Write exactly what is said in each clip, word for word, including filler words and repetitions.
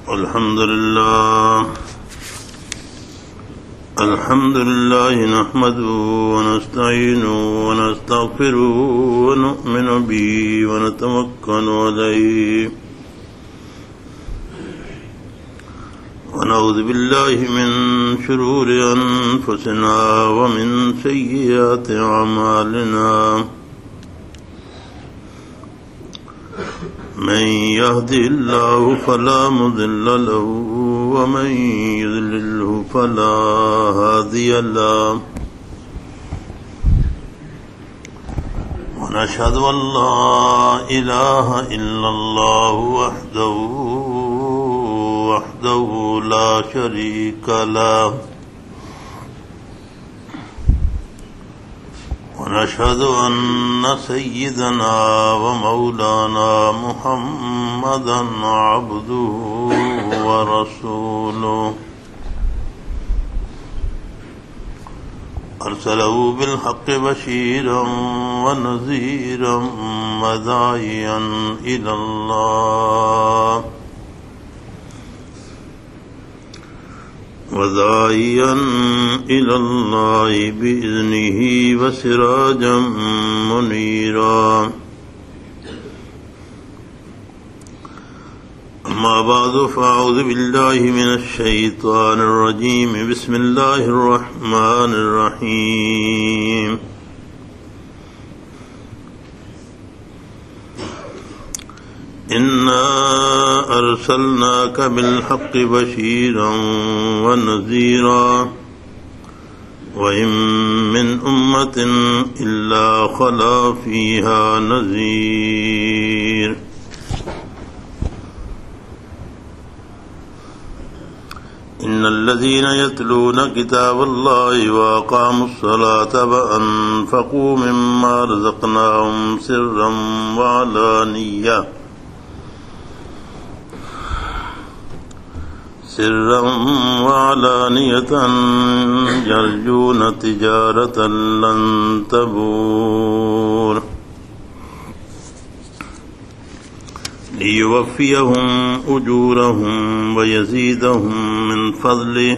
الحمد لله الحمد لله نحمده ونستعينه ونستغفره ونؤمن به ونتوكل عليه ونعوذ بالله من شرور أنفسنا ومن سيئات أعمالنا من يهده الله فلا مضل له ومن يضلله فلا هادي له ونشهد أن لا إله إلا الله وحده وحده لا شريك له ونشهد أن سيدنا ومولانا محمدا عبده ورسوله أرسله بالحق بشيرا ونذيرا وداعيا إلى الله وداعيا إلى الله بإذنه وسراجا منيرا أما بعد فأعوذ بالله من الشيطان الرجيم بسم الله الرحمن الرحيم إنا أرسلناك بالحق بشيرا ونذيرا وإن من أمة إلا خلا فيها نذير إن الذين يتلون كتاب الله وأقاموا الصلاة وأنفقوا مما رزقناهم سرا وعلانية سرا وعلانية يرجون تجارة لن تبور ليوفيهم أجورهم ويزيدهم من فضله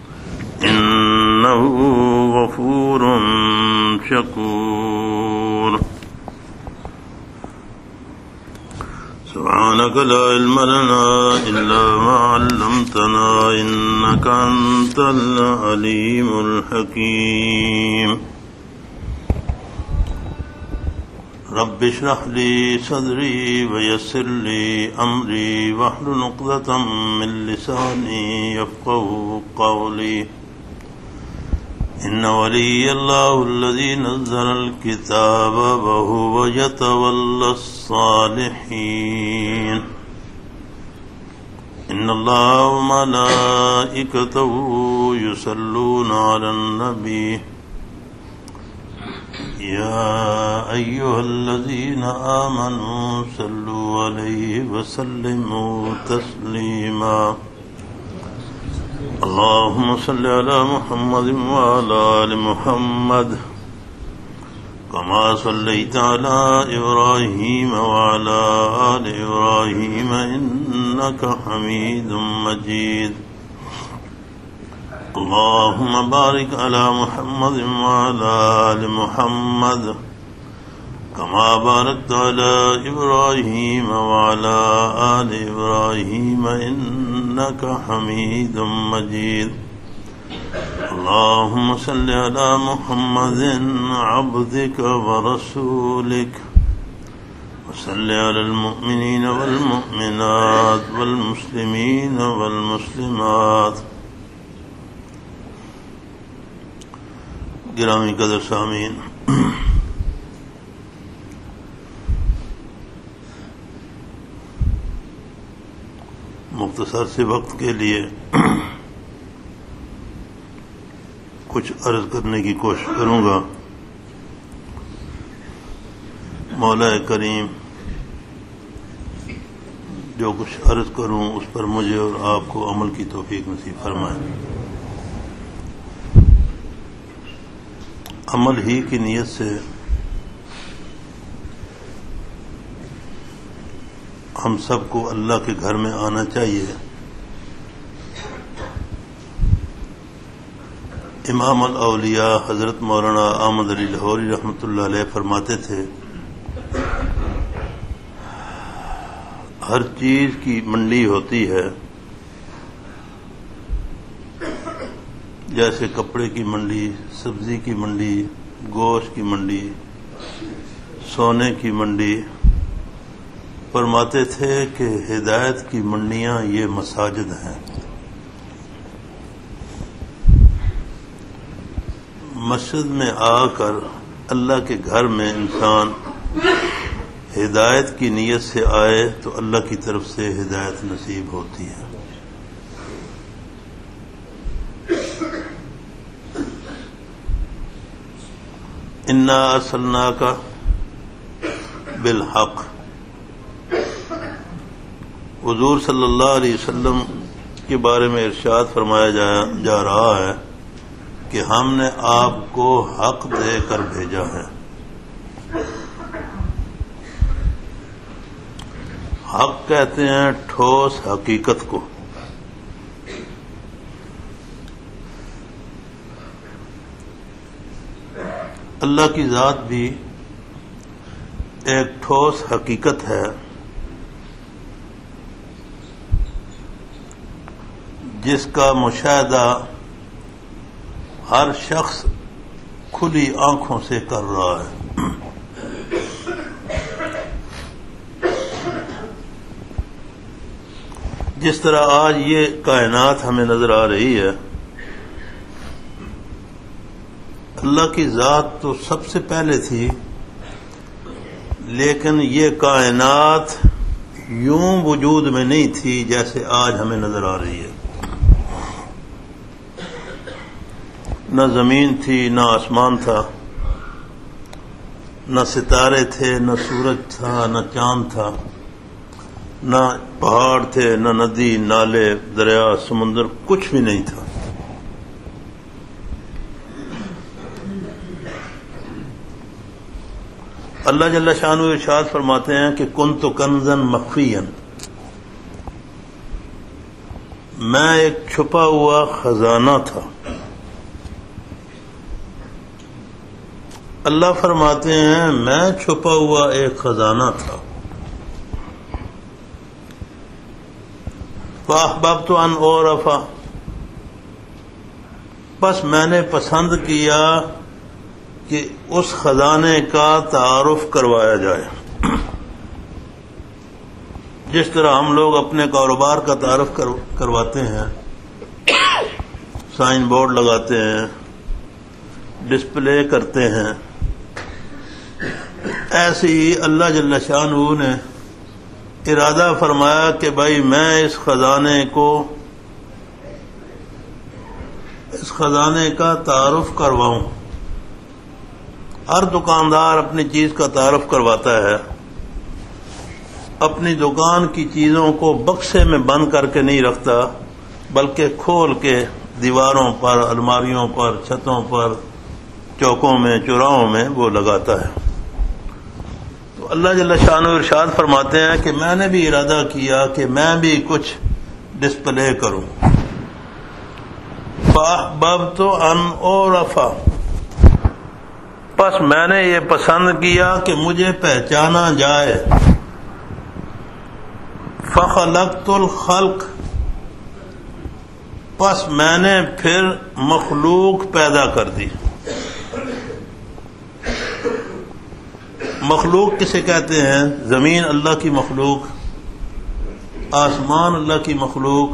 إنه غفور شكور سبحانك لا علم لنا إلا ما علمتنا إنك أنت العليم الحكيم رب اشرح لي صدري ويسر لي أمري واحلل عقدة من لساني يفقهوا قولي إن ولي الله الذي نزل الكتاب وهو يتولى الصالحين إن الله وملائكته يصلون على النبي يا أيها الذين آمنوا صلوا عليه وسلموا تسليما اللهم صل على محمد وعلى آل محمد كما صليت على إبراهيم وعلى آل إبراهيم إنك حميد مجيد اللهم بارك على محمد وعلى آل محمد كما باركت على إبراهيم وعلى آل إبراهيم إنك حميد مجيد اللهم صل على محمد عبدك ورسولك وصل على المؤمنين والمؤمنات والمسلمين والمسلمات گرامی قدر سامعین، مختصر سے وقت کے لیے کچھ عرض کرنے کی کوشش کروں گا۔ مولا کریم جو کچھ عرض کروں اس پر مجھے اور آپ کو عمل کی توفیق نصیب فرمائے۔ عمل ہی کی نیت سے ہم سب کو اللہ کے گھر میں آنا چاہیے امام الاولیاء حضرت مولانا احمد علی لاہوری رحمۃ اللہ علیہ فرماتے تھے، ہر چیز کی منڈی ہوتی ہے، جیسے کپڑے کی منڈی، سبزی کی منڈی، گوشت کی منڈی، سونے کی منڈی۔ فرماتے تھے کہ ہدایت کی منڈیاں یہ مساجد ہیں۔ مسجد میں آ کر اللہ کے گھر میں انسان ہدایت کی نیت سے آئے تو اللہ کی طرف سے ہدایت نصیب ہوتی ہے۔ انا ارسلناک بالحق، حضور صلی اللہ علیہ وسلم کے بارے میں ارشاد فرمایا جا رہا ہے کہ ہم نے آپ کو حق دے کر بھیجا ہے۔ حق کہتے ہیں ٹھوس حقیقت کو۔ اللہ کی ذات بھی ایک ٹھوس حقیقت ہے جس کا مشاہدہ ہر شخص کھلی آنکھوں سے کر رہا ہے۔ جس طرح آج یہ کائنات ہمیں نظر آ رہی ہے، اللہ کی ذات تو سب سے پہلے تھی، لیکن یہ کائنات یوں وجود میں نہیں تھی جیسے آج ہمیں نظر آ رہی ہے۔ نہ زمین تھی، نہ آسمان تھا، نہ ستارے تھے، نہ سورج تھا، نہ چاند تھا، نہ پہاڑ تھے، نہ ندی، نالے، دریا، سمندر، کچھ بھی نہیں تھا۔ اللہ جل شانہ ارشاد فرماتے ہیں کہ کنت کنزا مخفیا، میں ایک چھپا ہوا خزانہ تھا۔ اللہ فرماتے ہیں میں چھپا ہوا ایک خزانہ تھا۔ فاحببت ان اعرف، بس میں نے پسند کیا کہ اس خزانے کا تعارف کروایا جائے، جس طرح ہم لوگ اپنے کاروبار کا تعارف کرواتے ہیں، سائن بورڈ لگاتے ہیں، ڈسپلے کرتے ہیں، ایسے ہی اللہ جل شانہ نے ارادہ فرمایا کہ بھائی میں اس خزانے کو اس خزانے کا تعارف کرواؤں۔ ہر دکاندار اپنی چیز کا تعارف کرواتا ہے، اپنی دکان کی چیزوں کو بکسے میں بند کر کے نہیں رکھتا، بلکہ کھول کے دیواروں پر، الماریوں پر، چھتوں پر، چوکوں میں، چوراہوں میں وہ لگاتا ہے۔ تو اللہ جل شانہ ارشاد فرماتے ہیں کہ میں نے بھی ارادہ کیا کہ میں بھی کچھ ڈسپلے کروں۔ فاحببت ان اعرف، پس میں نے یہ پسند کیا کہ مجھے پہچانا جائے۔ فخلقت الخلق، پس میں نے پھر مخلوق پیدا کر دی۔ مخلوق کسے کہتے ہیں؟ زمین اللہ کی مخلوق، آسمان اللہ کی مخلوق،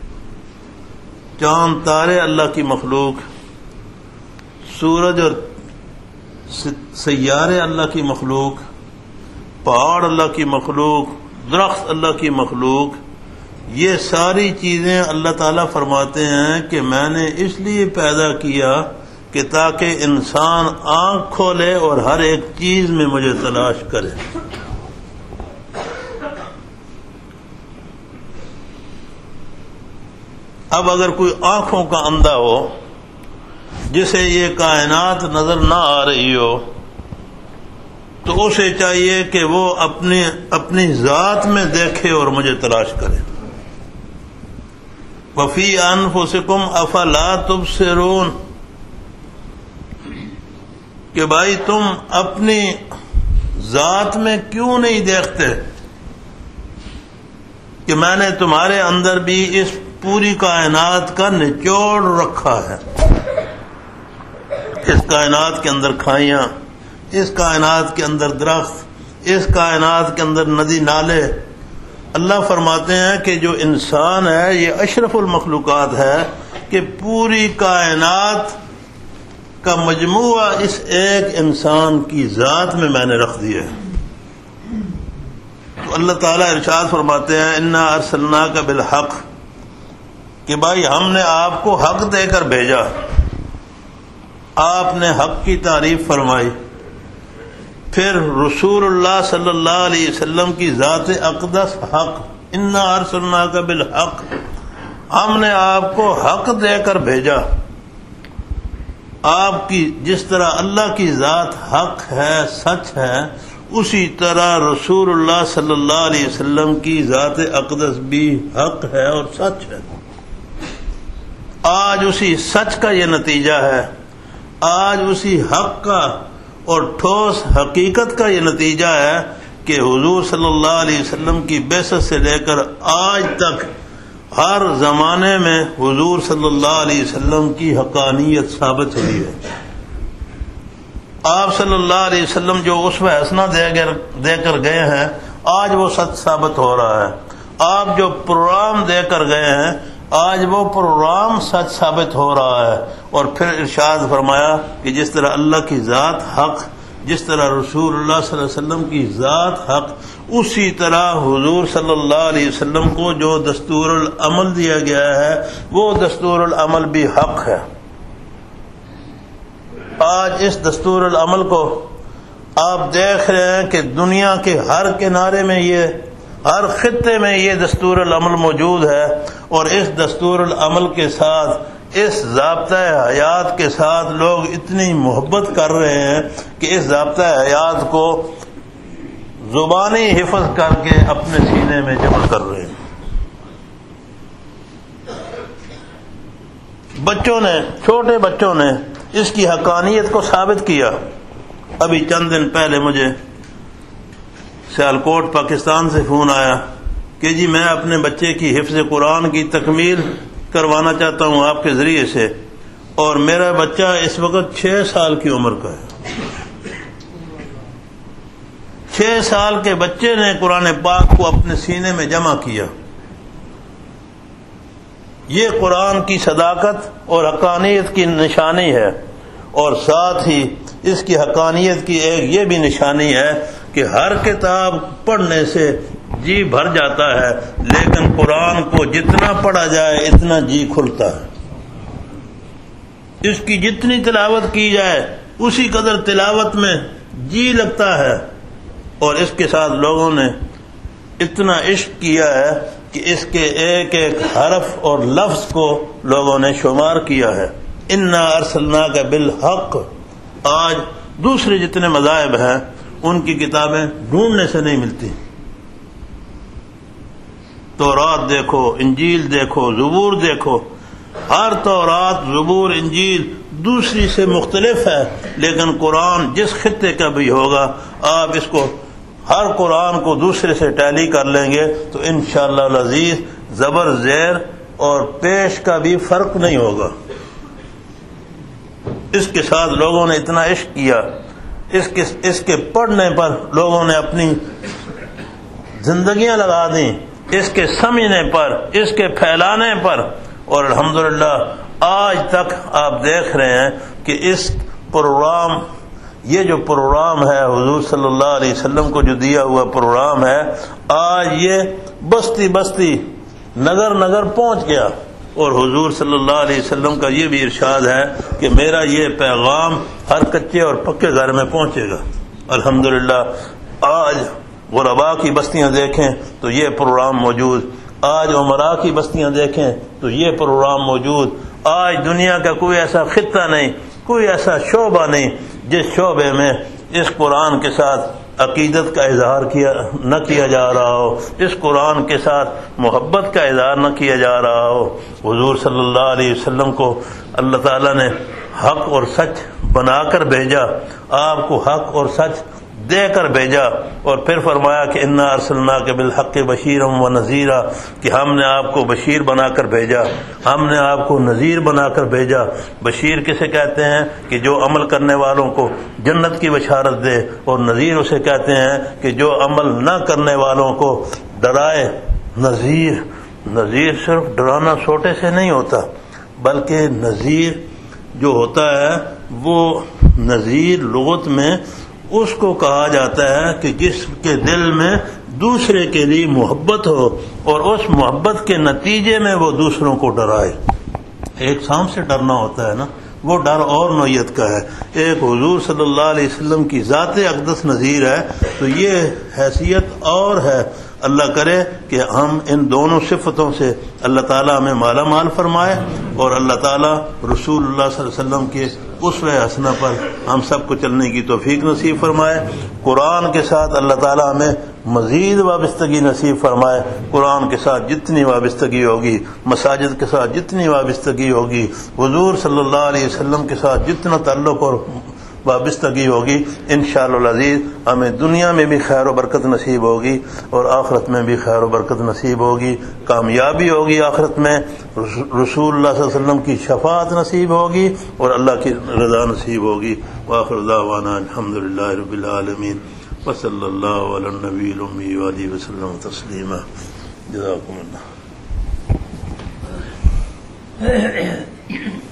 چاند تارے اللہ کی مخلوق، سورج اور سیارے اللہ کی مخلوق، پہاڑ اللہ کی مخلوق، درخت اللہ کی مخلوق، یہ ساری چیزیں اللہ تعالیٰ فرماتے ہیں کہ میں نے اس لیے پیدا کیا کہ تاکہ انسان آنکھ کھولے اور ہر ایک چیز میں مجھے تلاش کرے۔ اب اگر کوئی آنکھوں کا اندھا ہو، جسے یہ کائنات نظر نہ آ رہی ہو، تو اسے چاہیے کہ وہ اپنی اپنی ذات میں دیکھے اور مجھے تلاش کرے۔ وَفِي أَنفُسِكُمْ أَفَلَا تُبْصِرُونَ، کہ بھائی تم اپنی ذات میں کیوں نہیں دیکھتے کہ میں نے تمہارے اندر بھی اس پوری کائنات کا نچوڑ رکھا ہے. اس کائنات کے اندر کھائیاں، اس کائنات کے اندر درخت، اس کائنات کے اندر ندی نالے. اللہ فرماتے ہیں کہ جو انسان ہے یہ اشرف المخلوقات ہے، کہ پوری کائنات کا مجموعہ اس ایک انسان کی ذات میں میں نے رکھ دیا ہے. تو اللہ تعالیٰ ارشاد فرماتے ہیں انا ارسلناک بالحق، کہ بھائی ہم نے آپ کو حق دے کر بھیجا. آپ نے حق کی تعریف فرمائی. پھر رسول اللہ صلی اللہ علیہ وسلم کی ذات اقدس حق، انا ارسلناک بالحق، ہم نے آپ کو حق دے کر بھیجا. آپ کی جس طرح اللہ کی ذات حق ہے، سچ ہے، اسی طرح رسول اللہ صلی اللہ علیہ وسلم کی ذات اقدس بھی حق ہے اور سچ ہے. آج اسی سچ کا یہ نتیجہ ہے، آج اسی حق کا اور ٹھوس حقیقت کا یہ نتیجہ ہے کہ حضور صلی اللہ علیہ وسلم کی بعثت سے لے کر آج تک ہر زمانے میں حضور صلی اللہ علیہ وسلم کی حقانیت ثابت ہوئی ہے. آپ صلی اللہ علیہ وسلم جو اسوہ حسنہ دے دے کر گئے ہیں، آج وہ سچ ثابت ہو رہا ہے. آپ جو پروگرام دے کر گئے ہیں، آج وہ پروگرام سچ ثابت ہو رہا ہے. اور پھر ارشاد فرمایا کہ جس طرح اللہ کی ذات حق، جس طرح رسول اللہ صلی اللہ علیہ وسلم کی ذات حق، اسی طرح حضور صلی اللہ علیہ وسلم کو جو دستور العمل دیا گیا ہے وہ دستور العمل بھی حق ہے. آج اس دستور العمل کو آپ دیکھ رہے ہیں کہ دنیا کے ہر کنارے میں، یہ ہر خطے میں یہ دستور العمل موجود ہے. اور اس دستور العمل کے ساتھ، اس ضابطۂ حیات کے ساتھ لوگ اتنی محبت کر رہے ہیں کہ اس ضابطۂ حیات کو زبانی حفظ کر کے اپنے سینے میں جمع کر رہے ہیں. بچوں نے، چھوٹے بچوں نے اس کی حقانیت کو ثابت کیا. ابھی چند دن پہلے مجھے سیالکوٹ پاکستان سے فون آیا کہ جی میں اپنے بچے کی حفظ قرآن کی تکمیل کروانا چاہتا ہوں آپ کے ذریعے سے، اور میرا بچہ اس وقت چھ سال کی عمر کا ہے. چھ سال کے بچے نے قرآن پاک کو اپنے سینے میں جمع کیا. یہ قرآن کی صداقت اور حقانیت کی نشانی ہے. اور ساتھ ہی اس کی حقانیت کی ایک یہ بھی نشانی ہے کہ ہر کتاب پڑھنے سے جی بھر جاتا ہے، لیکن قرآن کو جتنا پڑھا جائے اتنا جی کھلتا ہے. اس کی جتنی تلاوت کی جائے اسی قدر تلاوت میں جی لگتا ہے. اور اس کے ساتھ لوگوں نے اتنا عشق کیا ہے کہ اس کے ایک ایک حرف اور لفظ کو لوگوں نے شمار کیا ہے. انا ارسلناک بالحق. آج دوسرے جتنے مذاہب ہیں ان کی کتابیں ڈھونڈنے سے نہیں ملتی. تورات دیکھو، انجیل دیکھو، زبور دیکھو، ہر تورات، زبور، انجیل دوسری سے مختلف ہے. لیکن قرآن جس خطے کا بھی ہوگا، آپ اس کو ہر قرآن کو دوسرے سے ٹیلی کر لیں گے تو انشاءاللہ العزیز زبر، زیر اور پیش کا بھی فرق نہیں ہوگا. اس کے ساتھ لوگوں نے اتنا عشق کیا، اس کے اس کے پڑھنے پر لوگوں نے اپنی زندگیاں لگا دیں، اس کے سمجھنے پر، اس کے پھیلانے پر. اور الحمدللہ آج تک آپ دیکھ رہے ہیں کہ اس پروگرام، یہ جو پروگرام ہے حضور صلی اللہ علیہ وسلم کو جو دیا ہوا پروگرام ہے، آج یہ بستی بستی، نگر نگر پہنچ گیا. اور حضور صلی اللہ علیہ وسلم کا یہ بھی ارشاد ہے کہ میرا یہ پیغام ہر کچے اور پکے گھر میں پہنچے گا. الحمدللہ آج غربا کی بستیاں دیکھیں تو یہ پروگرام موجود، آج عمرا کی بستیاں دیکھیں تو یہ پروگرام موجود. آج دنیا کا کوئی ایسا خطہ نہیں، کوئی ایسا شعبہ نہیں جس شعبے میں اس قرآن کے ساتھ عقیدت کا اظہار کیا نہ کیا جا رہا ہو، اس قرآن کے ساتھ محبت کا اظہار نہ کیا جا رہا ہو. حضور صلی اللہ علیہ وسلم کو اللہ تعالیٰ نے حق اور سچ بنا کر بھیجا، آپ کو حق اور سچ دے کر بھیجا، اور پھر فرمایا کہ انا ارسلناک بالحق بشیرا و نذیرا، کہ ہم نے آپ کو بشیر بنا کر بھیجا، ہم نے آپ کو نذیر بنا کر بھیجا۔ بشیر کسے کہتے ہیں کہ جو عمل کرنے والوں کو جنت کی بشارت دے، اور نذیر اسے کہتے ہیں کہ جو عمل نہ کرنے والوں کو ڈرائے۔ نذیر نذیر صرف ڈرانا سوٹے سے نہیں ہوتا، بلکہ نذیر جو ہوتا ہے وہ نذیر لغت میں اس کو کہا جاتا ہے کہ جس کے دل میں دوسرے کے لیے محبت ہو اور اس محبت کے نتیجے میں وہ دوسروں کو ڈرائے۔ ایک سانپ سے ڈرنا ہوتا ہے نا، وہ ڈر اور نوعیت کا ہے، ایک حضور صلی اللہ علیہ وسلم کی ذات اقدس نذیر ہے، تو یہ حیثیت اور ہے۔ اللہ کرے کہ ہم ان دونوں صفتوں سے اللہ تعالیٰ ہمیں مالا مال فرمائے، اور اللہ تعالیٰ رسول اللہ صلی اللہ علیہ وسلم کے اسوہ حسنہ پر ہم سب کو چلنے کی توفیق نصیب فرمائے۔ قرآن کے ساتھ اللہ تعالیٰ ہمیں مزید وابستگی نصیب فرمائے۔ قرآن کے ساتھ جتنی وابستگی ہوگی، مساجد کے ساتھ جتنی وابستگی ہوگی، حضور صلی اللہ علیہ وسلم کے ساتھ جتنا تعلق اور وابستگی ہوگی، انشاءاللہ العزیز ہمیں دنیا میں بھی خیر و برکت نصیب ہوگی اور آخرت میں بھی خیر و برکت نصیب ہوگی، کامیابی ہوگی آخرت میں، رسول اللہ صلی اللہ علیہ وسلم کی شفاعت نصیب ہوگی اور اللہ کی رضا نصیب ہوگی۔ وآخر دعوانا الحمدللہ رب العالمین، وصلی اللہ علی النبی الامی وآلہ وسلم تسلیما۔ جزاکم اللہ۔